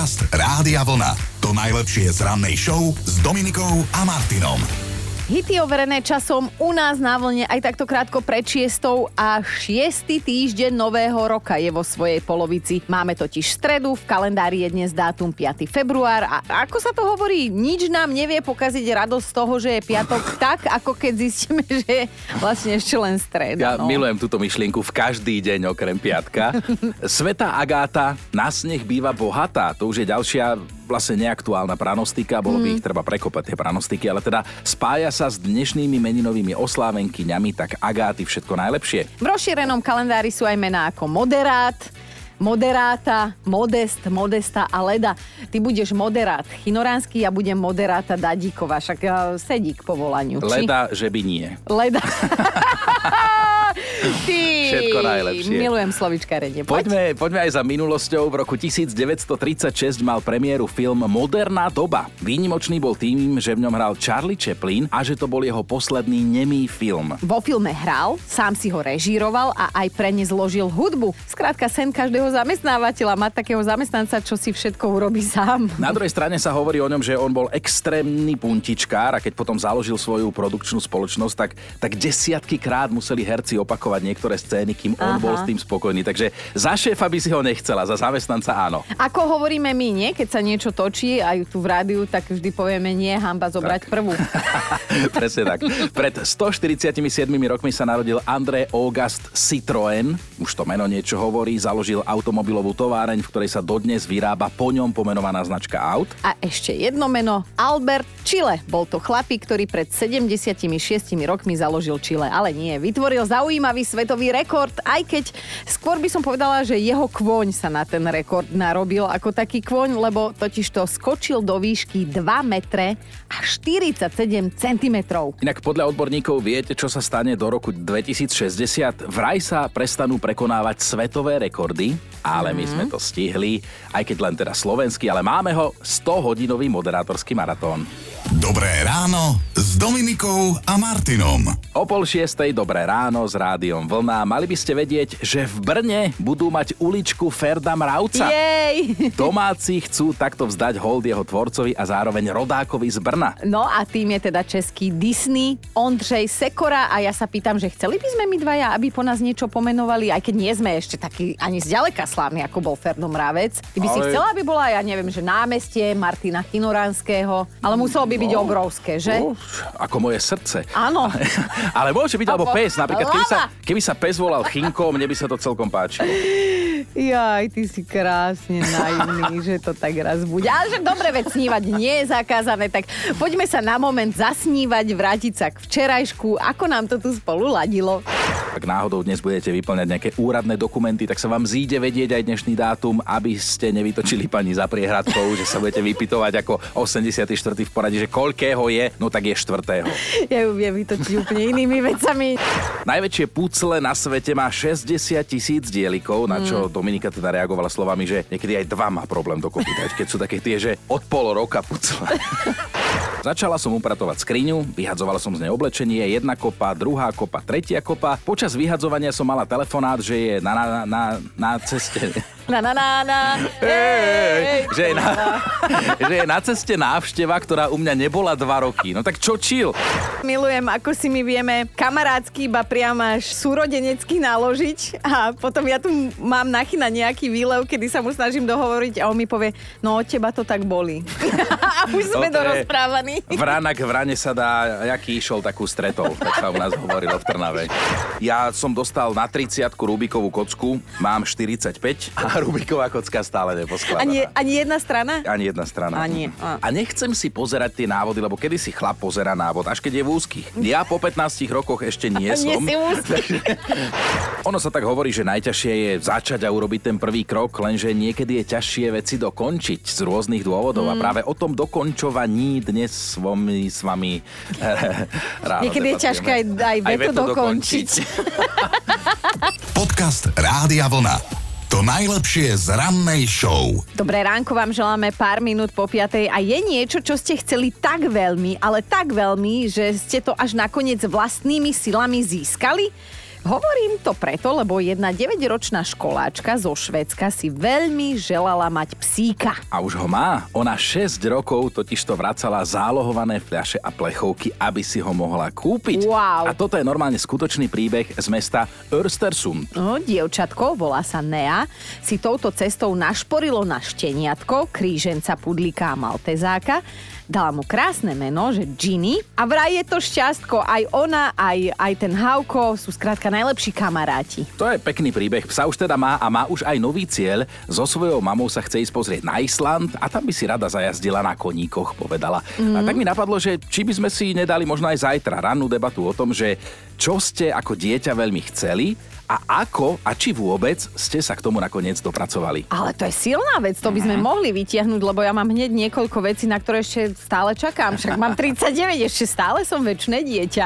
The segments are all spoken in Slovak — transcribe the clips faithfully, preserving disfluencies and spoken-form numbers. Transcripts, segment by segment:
Podcast Rádia Vlna. To najlepšie z rannej show s Dominikou a Martinom. Hity overené časom u nás na Vlne aj takto krátko pred šiestou a šiesty týždeň nového roka je vo svojej polovici. Máme totiž stredu, v kalendári je dnes dátum piateho február a ako sa to hovorí, nič nám nevie pokaziť radosť z toho, že je piatok tak, ako keď zistíme, že je vlastne ešte len streda. Ja no. milujem túto myšlienku v každý deň okrem piatka. Svätá Agáta na sneh býva bohatá, to už je ďalšia vlastne neaktuálna pranostika, bolo by ich treba prekopať tie pranostiky, ale teda spája sa s dnešnými meninovými oslávenkyňami, tak Agáty všetko najlepšie. V rozšírenom kalendári sú aj mená ako Moderát, Moderáta, Modest, Modesta a Leda. Ty budeš Moderát Chinoránsky, ja budem Moderáta Dadíková, však ja sedík po volaniu. Či? Leda, že by nie. Leda. Ty, všetko najlepšie. Milujem slovíčkarenie. Poďme, poďme aj za minulosťou. V roku devätnásťtridsaťšesť mal premiéru film Moderná doba. Výnimočný bol tým, že v ňom hral Charlie Chaplin a že to bol jeho posledný nemý film. Vo filme hral, sám si ho režíroval a aj pre ne zložil hudbu. Skrátka sen každého zamestnávateľa mať takého zamestnanca, čo si všetko urobí sám. Na druhej strane sa hovorí o ňom, že on bol extrémny puntičkár a keď potom založil svoju produkčnú spoločnosť, tak, tak desiatky krát museli herci opakovať niektoré scény, kým on Aha. bol s tým spokojný. Takže za šéfa by si ho nechcela, za zamestnanca áno. Ako hovoríme my, nie? Keď sa niečo točí aj tu v rádiu, tak vždy povieme nie, hanba zobrať tak. Prvú. Presne tak. Pred stoštyridsiatsedem rokmi sa narodil André Auguste Citroën. Už to meno niečo hovorí. Založil automobilovú továreň, v ktorej sa dodnes vyrába po ňom pomenovaná značka aut. A ešte jedno meno, Albert Chile. Bol to chlapík, ktorý pred sedemdesiatšesť rokmi založil Chile. Ale nie, vytvoril zaujímavý svetový rekord, aj keď skôr by som povedala, že jeho kôň sa na ten rekord narobil ako taký kôň, lebo totiž to skočil do výšky dva metre a štyridsaťsedem centimetrov. Inak podľa odborníkov viete, čo sa stane do roku dvetisícšesťdesiat? Vraj sa prestanú prekonávať svetové rekordy, ale my sme to stihli, aj keď len teda slovenský, ale máme ho sto-hodinový moderátorský maratón. Dobré ráno s Dominikou a Martinom. O pol šiestej Dobré ráno s Rádiom Vlna. Mali by ste vedieť, že v Brne budú mať uličku Ferda Mravca. Jej! Domáci chcú takto vzdať hold jeho tvorcovi a zároveň rodákovi z Brna. No a tým je teda český Disney, Ondřej Sekora a ja sa pýtam, že chceli by sme my dvaja, aby po nás niečo pomenovali, aj keď nie sme ešte taký ani zďaleka slávny, ako bol Ferdo Mravec. Ty by ale... si chcela, aby bola, ja neviem, že námestie Martina Chinoránskeho, ale muselo by byť no. obrovské, že? Uf, ako moje srdce. Áno. Ale môže byť, alebo pes. Napríklad, keby sa, Lama. keby sa pes volal Chinko, mne by sa to celkom páčilo. Jaj, ty si krásne naivný, že to tak raz bude. Ale že dobre, veď snívať nie je zakázané, tak poďme sa na moment zasnívať, vrátiť sa k včerajšku, ako nám to tu spolu ladilo. Ak náhodou dnes budete vyplňať nejaké úradné dokumenty, tak sa vám zíde vedieť aj dnešný dátum, aby ste nevytočili pani za priehradkou, že sa budete vypytovať ako osemdesiaty štvrtý v poradí, že koľkého je, no tak je štvrtého. Ja ju viem vytočiť úplne inými vecami. Najväčšie pucle na svete má šesťdesiat tisíc dielikov, na čo mm. Dominika teda reagovala slovami, že niekedy aj dva má problém dokopy dať, keď sú také tie, že od pol roka pucle. Začala som upratovať skriňu, vyhadzovala som z nej oblečenie, jedna kopa, druhá kopa, tretia kopa. Počas vyhadzovania som mala telefonát, že je na, na, na, na ceste... Na, na, na, na. Hey, že, je na, že je na ceste návšteva, ktorá u mňa nebola dva roky. No tak čo chill? Milujem, ako si my vieme kamarátsky, iba priam až súrodenecky naložiť a potom ja tu mám nachy na nejaký výlev, kedy sa mu snažím dohovoriť a on mi povie, no od teba to tak boli. A už sme no dorozprávaní. Vrana k vrane sa dá, jaký išol, takú stretol, tak sa u nás hovorilo v Trnave. Ja som dostal na tridsiatku Rubikovú kocku, mám štyridsaťpäť a Rubiková kocka stále neposkladaná. Ani, ani jedna strana? Ani jedna strana. Ani. A. a nechcem si pozerať tie návody, lebo kedy si chlap pozerá návod, až keď je v úzkých. Ja po pätnástich rokoch ešte nie som. Nie si úzky. Ono sa tak hovorí, že najťažšie je začať a urobiť ten prvý krok, lenže niekedy je ťažšie veci dokončiť z rôznych dôvodov. Mm. A práve o tom dokončovaní dnes s vami, s vami ráno niekedy je ťažké aj, aj veto, aj veto dokončiť. dokončiť. Podcast Rádia Vlna. To najlepšie z rannej show. Dobré ránko vám želáme pár minút po piatej a je niečo, čo ste chceli tak veľmi, ale tak veľmi, že ste to až nakoniec vlastnými silami získali? Hovorím to preto, lebo jedna deväťročná školáčka zo Švédska si veľmi želala mať psíka. A už ho má. Ona šesť rokov totižto vracala zálohované fľaše a plechovky, aby si ho mohla kúpiť. Wow. A toto je normálne skutočný príbeh z mesta Östersund. No, dievčatko, volá sa Nea, si touto cestou našporilo na šteniatko, kríženca, pudlíka a maltezáka. Dala mu krásne meno, že Ginny. A vraj je to šťastko. Aj ona, aj, aj ten Hauko sú skrátka najlepší kamaráti. To je pekný príbeh. Psa už teda má a má už aj nový cieľ. So svojou mamou sa chce ísť pozrieť na Island a tam by si rada zajazdila na koníkoch, povedala. Mm. A tak mi napadlo, že či by sme si nedali možno aj zajtra rannú debatu o tom, že čo ste ako dieťa veľmi chceli a ako a či vôbec ste sa k tomu nakoniec dopracovali. Ale to je silná vec, to by sme mohli vytiahnuť, lebo ja mám hneď niekoľko vecí, na ktoré ešte stále čakám. Však mám tridsaťdeväť, ešte stále som väčšie dieťa.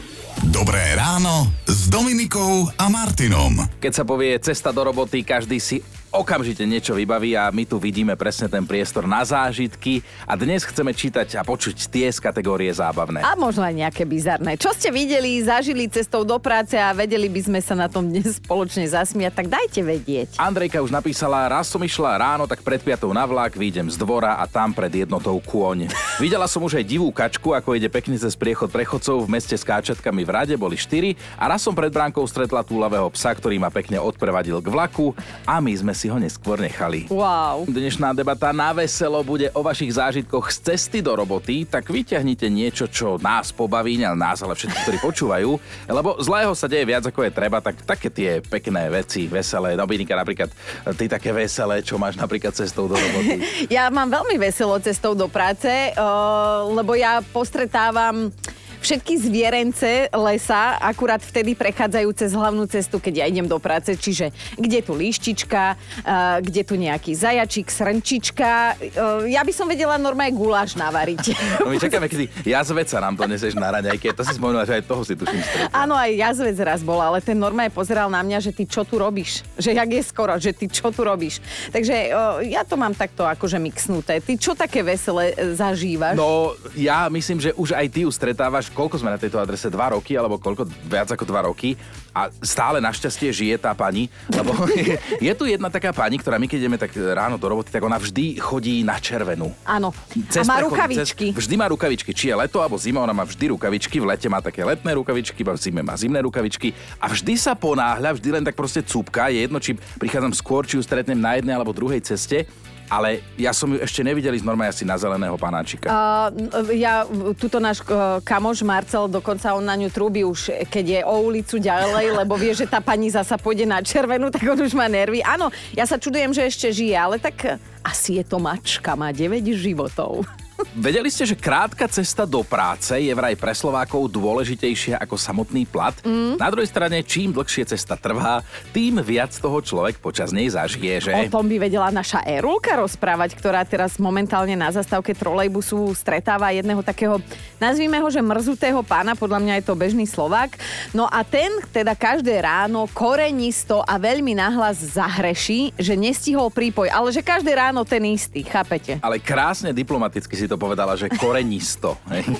Dobré ráno s Dominikou a Martinom. Keď sa povie cesta do roboty, každý si okamžite niečo vybaví a my tu vidíme presne ten priestor na zážitky a dnes chceme čítať a počuť tie z kategórie zábavné. A možno aj nejaké bizarné. Čo ste videli, zažili cestou do práce a vedeli by sme sa na tom dnes spoločne zasmiať, tak dajte vedieť. Andrejka už napísala, raz som išla ráno, tak pred piatou na vlak, vyjdem z dvora a tam pred jednotou kôň. Videla som už aj divú kačku, ako ide pekne cez priechod prechodcov, v meste s káčatkami v rade boli štyri a raz som pred bránkou stretla túlavého psa, ktorý ma pekne odprevadil k vlaku a my sme si ho neskôr nechali. Wow. Dnešná debata na veselo bude o vašich zážitkoch z cesty do roboty, tak vyťahnite niečo, čo nás pobaví, nie nás, ale všetci, ktorí počúvajú, lebo zlého sa deje viac, ako je treba, tak také tie pekné veci, veselé. Dominika, napríklad ty také veselé, čo máš napríklad cestou do roboty? Ja mám veľmi veselo cestou do práce, lebo ja postretávam všetky zvierence lesa akurát vtedy prechádzajú cez hlavnú cestu, keď ja idem do práce. Čiže kde tu líštička, uh, kde tu nejaký zajačík, srnčička. Uh, ja by som vedela normálne guláš navariť. No my čakáme, kedy jazveca nám to neseš na raňajke. To si spomenula, že aj toho si tuším stretla. Áno, aj jazvec raz bol, ale ten normálne pozeral na mňa, že ty čo tu robíš? Že jak je skoro, že ty čo tu robíš? Takže uh, ja to mám takto akože mixnuté. Ty čo také veselé zažívaš? No, ja myslím, že už aj ty ju stretávaš. Koľko sme na tejto adrese? Dva roky, alebo koľko? Viac ako dva roky. A stále našťastie žije tá pani, lebo je tu jedna taká pani, ktorá my keď ideme tak ráno do roboty, tak ona vždy chodí na červenú. Áno. Cez a má prechod, rukavičky. Cez, vždy má rukavičky. Či je leto, alebo zima, ona má vždy rukavičky. V lete má také letné rukavičky, v zime má zimné rukavičky. A vždy sa ponáhľa, vždy len tak proste cúpka. Je jedno, či prichádzam skôr, či ju stretnem na jednej alebo druhej ceste. Ale ja som ju ešte nevidel ísť normálne asi na zeleného panáčika. Uh, ja, tuto náš uh, kamoš Marcel, dokonca on na ňu trúbi už, keď je o ulicu ďalej, lebo vie, že tá pani zasa pôjde na červenú, tak on už má nervy. Áno, ja sa čudujem, že ešte žije, ale tak asi je to mačka, má deväť životov. Vedeli ste, že krátka cesta do práce je vraj pre Slovákov dôležitejšia ako samotný plat? Mm. Na druhej strane, čím dlhšie cesta trvá, tým viac toho človek počas nej zažije, že? O tom by vedela naša Erulka rozprávať, ktorá teraz momentálne na zastávke trolejbusu stretáva jedného takého, nazvime ho, že mrzutého pána, podľa mňa je to bežný Slovák. No a ten teda každé ráno korenisto a veľmi nahlas zahreší, že nestihol prípoj, ale že každé ráno ten istý, chápete? Ale krásne diplomaticky si to povedala, že korenisto.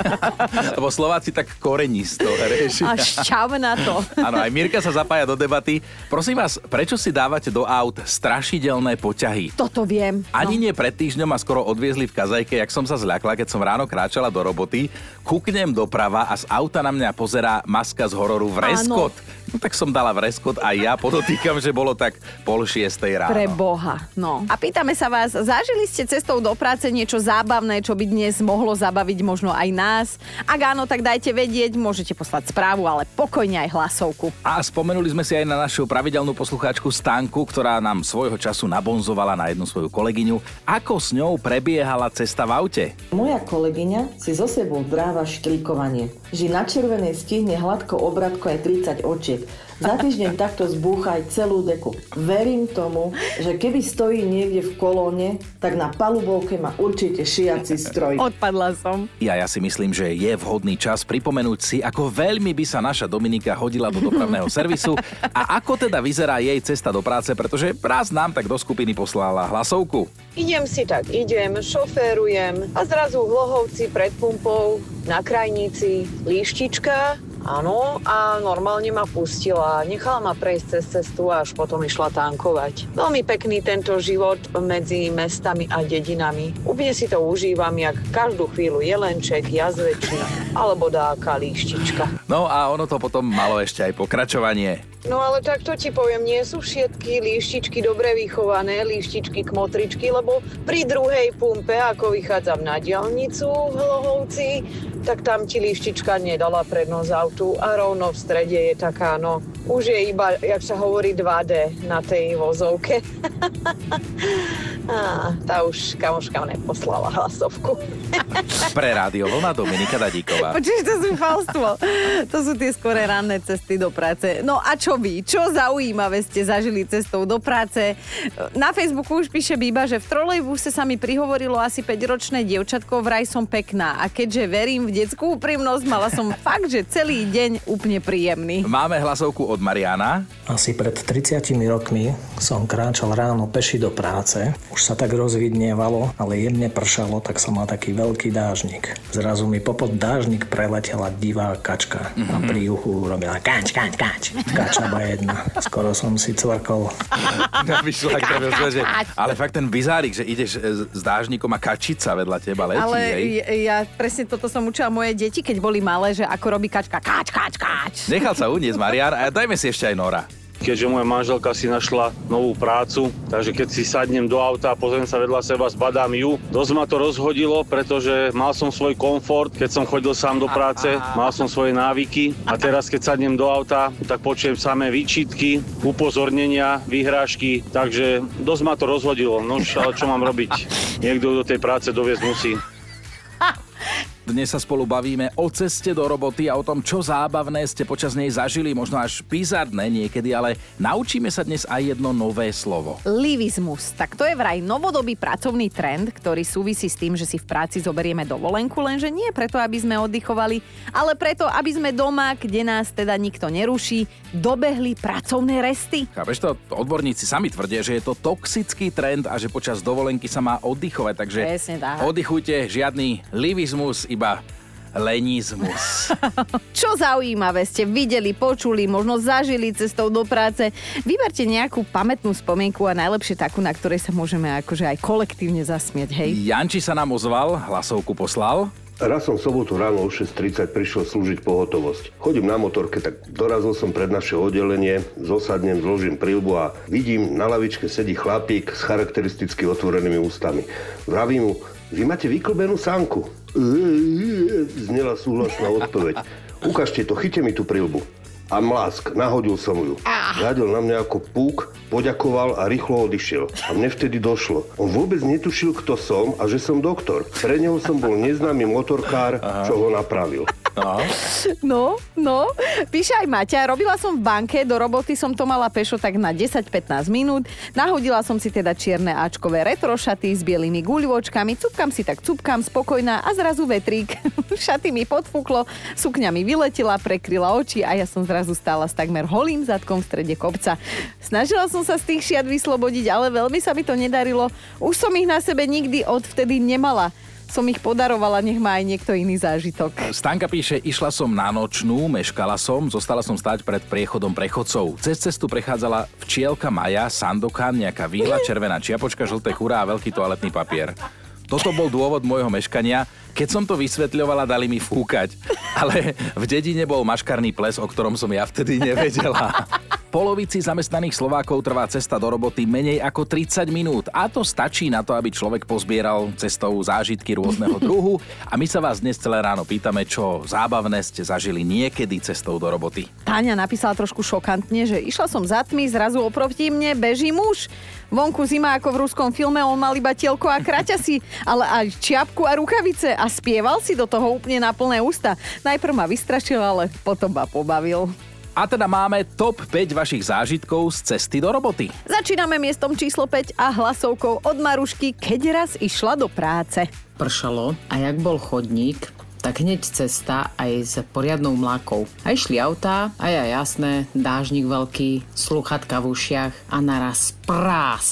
Lebo Slováci tak korenisto rieši. A šťav na to. Áno, aj Mirka sa zapája do debaty. Prosím vás, prečo si dávate do aut strašidelné poťahy? Toto viem. Ani no. nie pred týždňom ma skoro odviezli v kazajke, jak som sa zľakla, keď som ráno kráčala do roboty. Kúknem doprava a z auta na mňa pozerá maska z hororu Vreskot. No tak som dala Vreskot a ja podotýkam, že bolo tak pol šiestej ráno. Pre Boha, no. A pýtame sa vás, zažili ste cestou do práce niečo zábavné, čo by dnes mohlo zabaviť možno aj nás? Ak áno, tak dajte vedieť, môžete poslať správu, ale pokojne aj hlasovku. A spomenuli sme si aj na našu pravidelnú poslucháčku Stanku, ktorá nám svojho času nabonzovala na jednu svoju kolegyňu. Ako s ňou prebiehala cesta v aute? Moja kolegyňa si so sebou dráva štrikovanie. Ži na červenej stihne hladko obratko aj tridsať očiek. Za týždeň takto zbúcha aj celú deku. Verím tomu, že keby stojí niekde v kolóne, tak na palubovke má určite šiaci stroj. Odpadla som. Ja, ja si myslím, že je vhodný čas pripomenúť si, ako veľmi by sa naša Dominika hodila do dopravného servisu a ako teda vyzerá jej cesta do práce, pretože raz nám tak do skupiny poslala hlasovku. Idem si tak, idem, šoférujem a zrazu v Hlohovci pred pumpou, na krajnici, líštička Áno, a normálne ma pustila. Nechala ma prejsť cez cestu a až potom išla tankovať. Veľmi pekný tento život medzi mestami a dedinami. Úplne si to užívam, jak každú chvíľu jelenček, jazvečík alebo dáka líštička. No a ono to potom malo ešte aj pokračovanie. No ale tak to ti poviem, nie sú všetky líštičky dobre vychované, líštičky kmotričky, lebo pri druhej pumpe, ako vychádzam na diaľnicu v Hlohovci, tak tam ti líštička nedala prednosť autu a rovno v strede je taká, no, už je iba, jak sa hovorí, dva dé na tej vozovke. Á, tá už kamoška neposlala hlasovku. Pre Rádio Vlna Dominika Dadíková. Počuješ, to sú falstvo. To sú tie skore ranné cesty do práce. No a čo vy? Čo zaujímavé ste zažili cestou do práce? Na Facebooku už píše Bíba, že v trolejbuse sa mi prihovorilo asi päťročné dievčatko, vraj som pekná. A keďže verím v detskú úprimnosť, mala som fakt, že celý deň úplne príjemný. Máme hlasovku od Mariána. Asi pred tridsiatimi rokmi som kráčal ráno peši do práce. Už sa tak rozvidnievalo, ale jemne pršalo, tak som mal taký veľký dážnik. Zrazu mi popod dážnik preletela divá kačka. Mm-hmm. A pri uchu robila kač, kač, kač. Kačaba jedna. Skoro som si cvrkol. Ale fakt ten bizárik, že ideš s dážnikom a kačica vedľa teba letí. Ale hej? ja presne toto som učila moje deti, keď boli malé, že ako robí kačka. Kač, kač, kač. Nechal sa uniesť Marián a dajme si ešte aj Nora. Keďže moja manželka si našla novú prácu, takže keď si sadnem do auta a pozriem sa vedľa seba, zbadám ju. Dosť ma to rozhodilo, pretože mal som svoj komfort, keď som chodil sám do práce, mal som svoje návyky a teraz keď sadnem do auta, tak počujem samé výčitky, upozornenia, vyhrážky, takže dosť ma to rozhodilo. No ale čo mám robiť? Niekto do tej práce doviesť musí. Dnes sa spolu bavíme o ceste do roboty a o tom, čo zábavné ste počas nej zažili, možno až bizarné niekedy, ale naučíme sa dnes aj jedno nové slovo. Livizmus. Tak to je vraj novodobý pracovný trend, ktorý súvisí s tým, že si v práci zoberieme dovolenku, lenže nie preto, aby sme oddychovali, ale preto, aby sme doma, kde nás teda nikto neruší, dobehli pracovné resty. Chápeš to? Odborníci sami tvrdia, že je to toxický trend a že počas dovolenky sa má oddychovať, takže oddychujte, žiadny livizmus, iba lenizmus. Čo zaujímavé ste videli, počuli, možno zažili cestou do práce. Vyberte nejakú pamätnú spomienku a najlepšie takú, na ktorej sa môžeme akože aj kolektívne zasmieť, hej? Janči sa nám ozval, hlasovku poslal. Raz som v sobotu ráno o šesť tridsať prišiel slúžiť pohotovosť. Chodím na motorke, tak dorazil som pred naše oddelenie, zosadnem, zložím príľbu a vidím, na lavičke sedí chlapík s charakteristicky otvorenými ústami. Vravím mu, vy máte vyklbenú sánku. Znela súhlasná odpoveď. Ukážte to, chyťte mi tú príľbu. A mlásk, nahodil som ju. Hľadil na mňa ako púk, poďakoval a rýchlo odišiel. A mne vtedy došlo. On vôbec netušil, kto som a že som doktor. Pre neho som bol neznámy motorkár, Aha. čo ho napravil. No. no, no. Píše aj Maťa, robila som v banke, do roboty som to mala pešo tak na desať pätnásť minút. Nahodila som si teda čierne áčkové retro šaty s bielými guľôčkami. Cupkam si tak cupkam, spokojná a zrazu vetrík. Šaty mi podfúklo, sukňa mi vyletela, prekryla oči a ja som zrazu stála s takmer holým zadkom v strede kopca. Snažila som sa z tých šiat vyslobodiť, ale veľmi sa mi to nedarilo. Už som ich na sebe nikdy odvtedy nemala. Som ich podarovala, nech má aj niekto iný zážitok. Stanka píše, išla som na nočnú, meškala som, zostala som stáť pred priechodom prechodcov. Cez cestu prechádzala včielka Maja, sandokan, nejaká víla, červená čiapočka, žlté kurá a veľký toaletný papier. Toto bol dôvod môjho meškania. Keď som to vysvetľovala, dali mi fúkať. Ale v dedine bol maškarný ples, o ktorom som ja vtedy nevedela. Polovici zamestnaných Slovákov trvá cesta do roboty menej ako tridsať minút. A to stačí na to, aby človek pozbieral cestou zážitky rôzneho druhu. A my sa vás dnes celé ráno pýtame, čo zábavné ste zažili niekedy cestou do roboty. Táňa napísala trošku šokantne, že išla som za tmy, zrazu oproti mne beží muž. Vonku zima ako v ruskom filme, on mal iba tielko a kraťasy, ale aj čiapku a rukavice a spieval si do toho úplne na plné ústa. Najprv ma vystrašil, ale potom ma pobavil. A teda máme top päť vašich zážitkov z cesty do roboty. Začíname miestom číslo päť a hlasovkou od Marušky, keď raz išla do práce. Pršalo a jak bol chodník, tak hneď cesta aj s poriadnou mlákou. A išli autá, a ja jasné, dážnik veľký, sluchatka v ušiach a naraz prásk.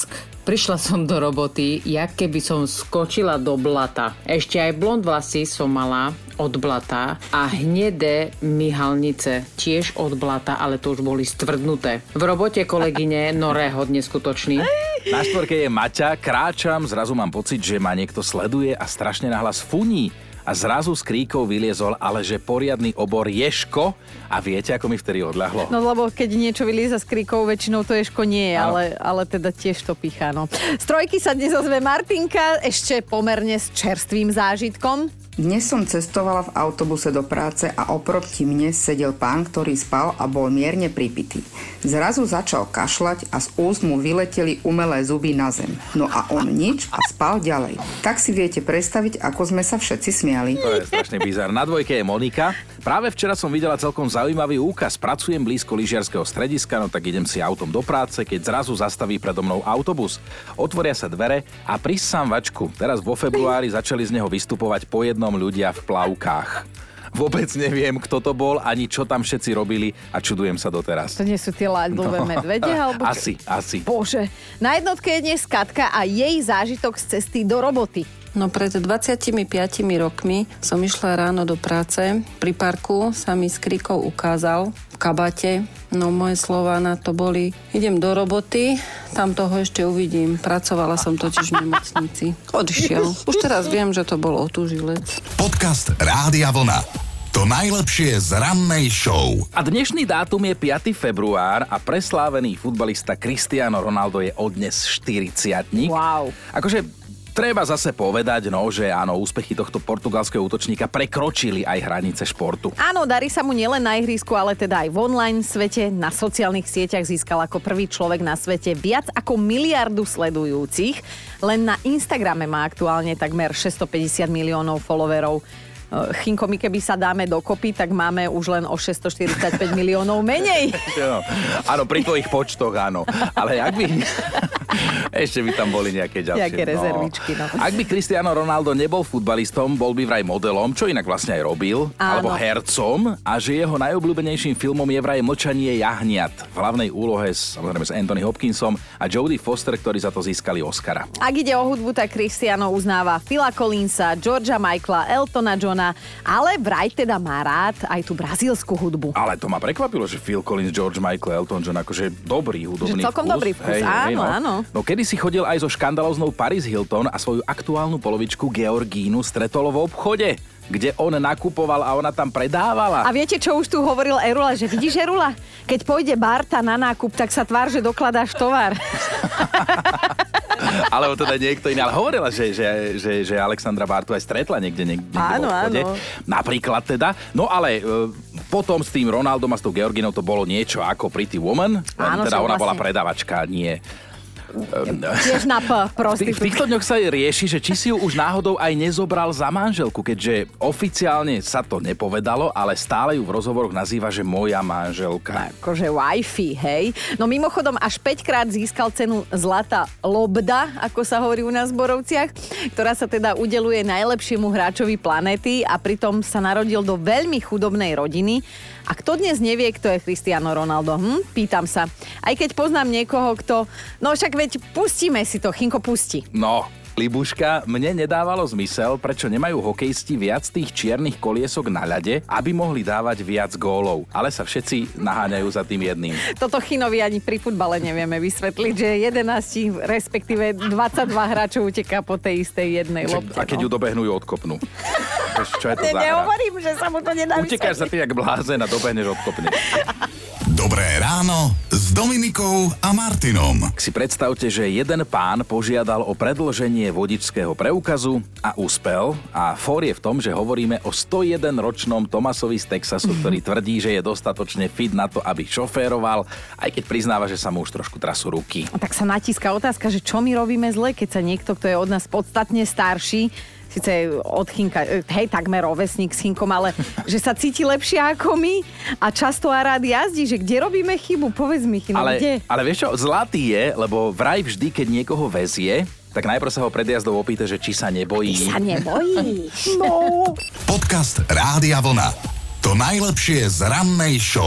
Prišla som do roboty, jak keby som skočila do blata. Ešte aj blond vlasy som mala od blata a hnedé myhalnice tiež od blata, ale to už boli stvrdnuté. V robote kolegyne, no rehod neskutočný. Na štvorke je Maťa, kráčam, zrazu mám pocit, že ma niekto sleduje a strašne nahlas funí. A zrazu z kríkov vyliezol, ale že poriadny obor ješko. A viete, ako mi vtedy odľahlo? No lebo keď niečo vylieza z kríkov, väčšinou to ješko nie je, ale, ale teda tiež to pichá, no. Z trojky sa dnes ozve Martinka, ešte pomerne s čerstvým zážitkom. Dnes som cestovala v autobuse do práce a oproti mne sedel pán, ktorý spal a bol mierne pripitý. Zrazu začal kašľať a z úst mu vyleteli umelé zuby na zem. No a on nič a spal ďalej. Tak si viete predstaviť, ako sme sa všetci smiali. To je strašne bizár. Na dvojke je Monika. Práve včera som videla celkom zaujímavý úkaz. Pracujem blízko lyžiarskeho strediska, no tak idem si autom do práce, keď zrazu zastaví predo mnou autobus. Otvoria sa dvere a pri sámvačku. Teraz vo februári začali z neho vystupovať po jednom ľudia v plavkách. Vôbec neviem, kto to bol, ani čo tam všetci robili a čudujem sa doteraz. To nie sú tie ľadové no. medvede? Alebo čo? Asi, asi. Bože. Na jednotke je dnes Katka a jej zážitok z cesty do roboty. No pred dvadsiatimi piatimi rokmi som išla ráno do práce. Pri parku sa mi s kríkou ukázal v kabate. No moje slová na to boli: idem do roboty, tam toho ešte uvidím. Pracovala som totiž v nemocnici. Odišiel. Už teraz viem, že to bol otúžilec. Podcast Rádia Vlna. To najlepšie z rannej show. A dnešný dátum je piateho február a preslávený futbalista Cristiano Ronaldo je od dnes štyridsiatnik. Wow. Akože treba zase povedať, no, že áno, úspechy tohto portugalského útočníka prekročili aj hranice športu. Áno, darí sa mu nielen na ihrisku, ale teda aj v online svete. Na sociálnych sieťach získal ako prvý človek na svete viac ako miliardu sledujúcich. Len na Instagrame má aktuálne takmer šesťstopäťdesiat miliónov followerov. Chinko, my keby sa dáme dokopy, tak máme už len o šesťstoštyridsaťpäť miliónov menej. No, áno, pri tvojich počtoch áno. Ale ak by... Ešte by tam boli nejaké ďalšie. Nejaké rezervičky, no. Ak by Cristiano Ronaldo nebol futbalistom, bol by vraj modelom, čo inak vlastne aj robil, áno. alebo hercom, a že jeho najobľúbenejším filmom je vraj Mlčanie jahniat. V hlavnej úlohe samozrejme s Anthony Hopkinsom a Jodie Foster, ktorí za to získali Oscara. Ak ide o hudbu, tak Cristiano uznáva Phila Collinsa, Georgea Michaela, Eltona Johna, ale vraj teda má rád aj tú brazílsku hudbu. Ale to ma prekvapilo, že Phil Collins, George Michael, Elton John, akože dobrý hudobný že celkom vkus. dobrý vkus, hej, áno, hej, no. áno. No kedy si chodil aj so škandalóznou Paris Hilton a svoju aktuálnu polovičku Georgínu stretol v obchode, kde on nakupoval a ona tam predávala. A viete, čo už tu hovoril Erula? Že vidíš, Erula? Keď pôjde Barta na nákup, tak sa tvár, že dokladáš tovar. Alebo teda niekto iný. Ale hovorila, že, že, že, že Alexandra Bartu aj stretla niekde, niekde áno, v obchode. Áno. Napríklad teda. No ale e, potom s tým Ronaldom a s tou Georginou to bolo niečo ako Pretty Woman. Áno, teda ona vlastne bola predávačka, nie... Tiež na P, prostitútka. V týchto dňoch sa rieši, že či si ju už náhodou aj nezobral za manželku, keďže oficiálne sa to nepovedalo, ale stále ju v rozhovoroch nazýva, že moja manželka. Akože wifi, hej. No mimochodom až päťkrát získal cenu Zlatá lobda, ako sa hovorí u nás v Borovciach, ktorá sa teda udeluje najlepšiemu hráčovi planéty a pritom sa narodil do veľmi chudobnej rodiny. A kto dnes nevie, kto je Cristiano Ronaldo? Hm? Pýtam sa. Aj keď poznám niekoho, kto... No však veď pustíme si to, Chinko, pusti. No, Libuška, mne nedávalo zmysel, prečo nemajú hokejisti viac tých čiernych koliesok na ľade, aby mohli dávať viac gólov. Ale sa všetci naháňajú za tým jedným. Toto Chinovi ani pri futbale nevieme vysvetliť, že jedenásť, respektíve dvadsaťdva hráčov uteká po tej istej jednej lopte. A keď no. ju dobehnú, ju odkopnú. Čo je to ne, za hra? Nehovorím, že sa mu to nedá vysvetliť. Utekáš za tým jak blázen a dobehneš, odkopneš. Dobré ráno s Dominikou a Martinom. Si predstavte, že jeden pán požiadal o predĺženie vodičského preukazu a úspel. A fór je v tom, že hovoríme o stojedenročnom Tomasovi z Texasu, ktorý tvrdí, že je dostatočne fit na to, aby šoféroval, aj keď priznáva, že sa mu už trošku trasú ruky. A tak sa natíska otázka, že čo my robíme zle, keď sa niekto, kto je od nás podstatne starší, síce od Chinka, hej, takmer rovesník s Chinkom, ale že sa cíti lepšie ako my a často a rád jazdí, že kde robíme chybu? Povedz mi, Chino, ale, kde? Ale vieš čo, zlatý je, lebo vraj vždy, keď niekoho vezie, tak najprv sa ho pred jazdou opýta, že či sa nebojí. Ty sa nebojíš? No. Podcast Rádia Vlna. To najlepšie z rannej show.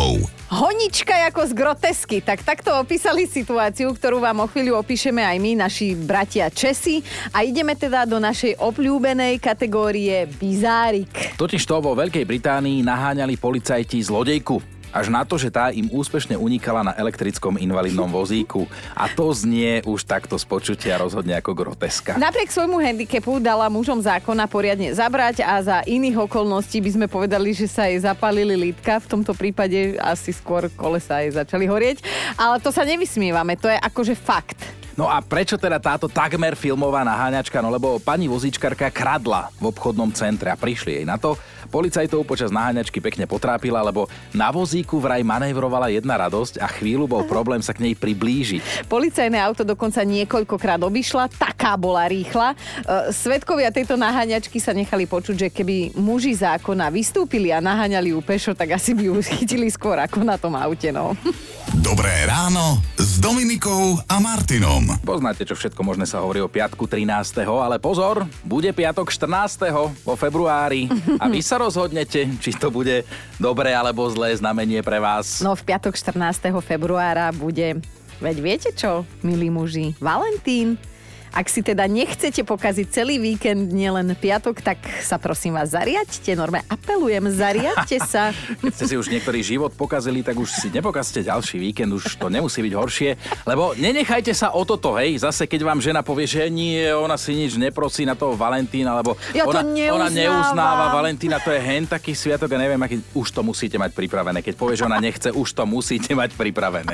Honička ako z grotesky. Tak takto opísali situáciu, ktorú vám o chvíľu opíšeme aj my, naši bratia Česi. A ideme teda do našej obľúbenej kategórie bizárik. Totižto vo Veľkej Británii naháňali policajti zlodejku. Až na to, že tá im úspešne unikala na elektrickom invalidnom vozíku. A to znie už takto z počutia rozhodne ako groteska. Napriek svojmu handicapu dala mužom zákona poriadne zabrať a za iných okolností by sme povedali, že sa jej zapálili lítka. V tomto prípade asi skôr kolesa jej začali horieť. Ale to sa nevysmievame, to je akože fakt. No a prečo teda táto takmer filmová naháňačka? No lebo pani vozíčkarka kradla v obchodnom centre a prišli jej na to. Policajtov počas naháňačky pekne potrápila, lebo na vozíku vraj manévrovala jedna radosť a chvíľu bol problém sa k nej priblížiť. Policajné auto dokonca niekoľkokrát obišla, taká bola rýchla. Svedkovia tejto naháňačky sa nechali počuť, že keby muži zákona vystúpili a naháňali ju pešo, tak asi by ju chytili skôr ako na tom aute, no. Dobré ráno s Dominikou a Martinom. Poznáte, čo všetko možné sa hovorí o piatku trinásteho, ale pozor, bude piatok štrnásteho vo februári a vy sa rozhodnete, či to bude dobré alebo zlé znamenie pre vás. No v piatok štrnásteho februára bude, veď viete čo, milí muži, Valentín. Ak si teda nechcete pokaziť celý víkend, nielen piatok, tak sa prosím vás zariaďte. Normálne apelujem, zariaďte sa. Keď ste si už niektorý život pokazili, tak už si nepokazte ďalší víkend, už to nemusí byť horšie. Lebo nenechajte sa o toto, hej. Zase keď vám žena povie, že nie, ona si nič neprosí na toho Valentína, alebo ja ona, ona neuznávam. neuznáva Valentína, to je hen taký sviatok a neviem, aký, už to musíte mať pripravené. Keď povie, že ona nechce, už to musíte mať pripravené.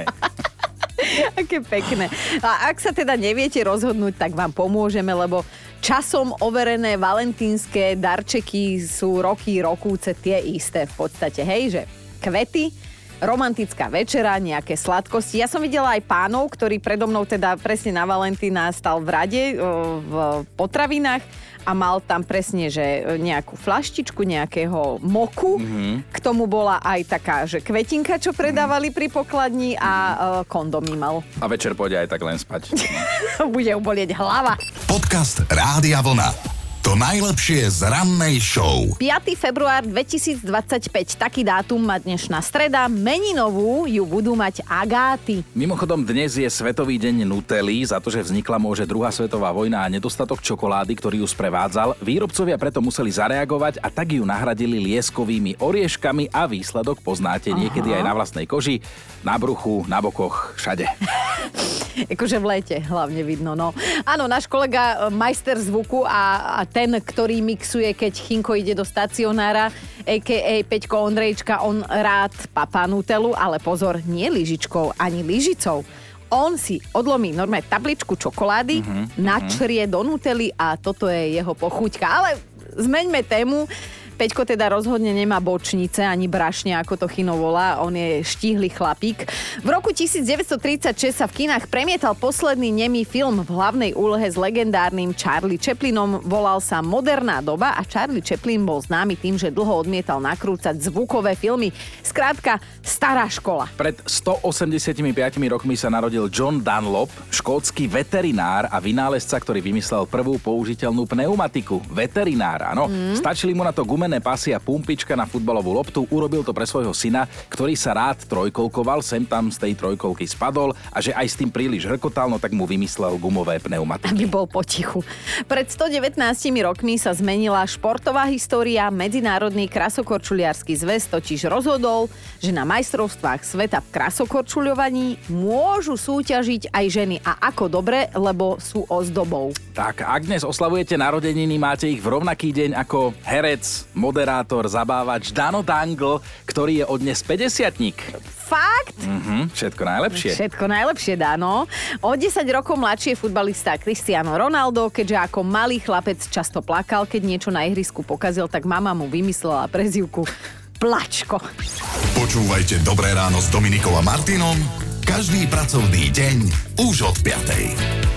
Aké pekné. A ak sa teda neviete rozhodnúť, tak vám pomôžeme, lebo časom overené valentínske darčeky sú roky, rokúce tie isté v podstate. Hej, že kvety, romantická večera, nejaké sladkosti. Ja som videla aj pánov, ktorí predo mnou teda presne na Valentína stal v rade v potravinách a mal tam presne, že nejakú flaštičku, nejakého moku. Mm-hmm. K tomu bola aj taká, že kvetinka, čo predávali pri pokladni a mm-hmm. kondomy mal. A večer pôjde aj tak len spať. Bude ubolieť hlava. Podcast Rádia Vlna. To najlepšie z rannej show. piateho február dvetisícdvadsaťpäť, taký dátum má dnešná streda. Meninovú ju budú mať Agáty. Mimochodom, dnes je Svetový deň Nutelly. Za to, že vznikla môže druhá svetová vojna a nedostatok čokolády, ktorý ju sprevádzal. Výrobcovia preto museli zareagovať a tak ju nahradili lieskovými orieškami a výsledok poznáte Aha. niekedy aj na vlastnej koži, na bruchu, na bokoch, všade. Akože v lete hlavne vidno, no. Áno, náš kolega majster zvuku a, a ten, ktorý mixuje, keď Chinko ide do stacionára, á ká á Peťko Ondrejčka, on rád papá Nutellu, ale pozor, nie lyžičkou, ani lyžicou. On si odlomí normálne tabličku čokolády, uh-huh, načrie uh-huh. do Nutelly a toto je jeho pochuťka. Ale zmeňme tému. Peťko teda rozhodne nemá bočnice ani brašne, ako to Chino volá. On je štíhly chlapík. V roku devätnásťtridsaťšesť sa v kinách premietal posledný nemý film v hlavnej úlohe s legendárnym Charlie Chaplinom. Volal sa Moderná doba a Charlie Chaplin bol známy tým, že dlho odmietal nakrúcať zvukové filmy. Skrátka, stará škola. Pred stoosemdesiatpäť rokmi sa narodil John Dunlop, škótsky veterinár a vynálezca, ktorý vymyslel prvú použiteľnú pneumatiku. Veterinár, áno. Mm. Stačili mu na to gumené pasy a pumpička na futbalovú loptu. Urobil to pre svojho syna, ktorý sa rád trojkolkoval, sem tam z tej trojkolky spadol a že aj s tým príliš hrkotal, no tak mu vymyslel gumové pneumatiky. Aby bol potichu. Pred stodevätnástimi rokmi sa zmenila športová história. Medzinárodný krasokorčuliarsky zväz totiž rozhodol, že na majstrovstvách sveta v krasokorčuľovaní môžu súťažiť aj ženy. A ako dobre, lebo sú ozdobou. Tak, ak dnes oslavujete narodeniny, máte ich v rovnaký deň ako herec, moderátor, zabávač Dano Dangle, ktorý je od dnes päťdesiatnik. Fakt? Mhm, všetko najlepšie. Všetko najlepšie, Dano. O desať rokov mladší je futbalista Cristiano Ronaldo, keďže ako malý chlapec často plakal, keď niečo na ihrisku pokazil, tak mama mu vymyslela prezývku Plačko. Počúvajte Dobré ráno s Dominikou a Martinom každý pracovný deň už od piatej.